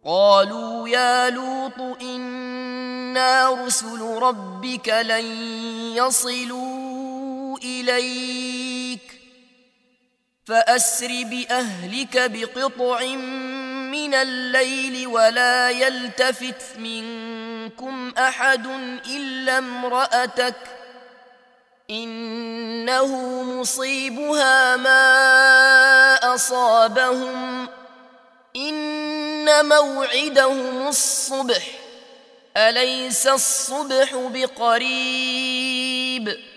قالوا يا لوط إنا رسل ربك لن يصلوا إليك فأسر بأهلك بقطع من الليل ولا يلتفت منكم أحد إلا امرأتك إنه مصيبها ما أصابهم إن موعدهم الصبح أليس الصبح بقريب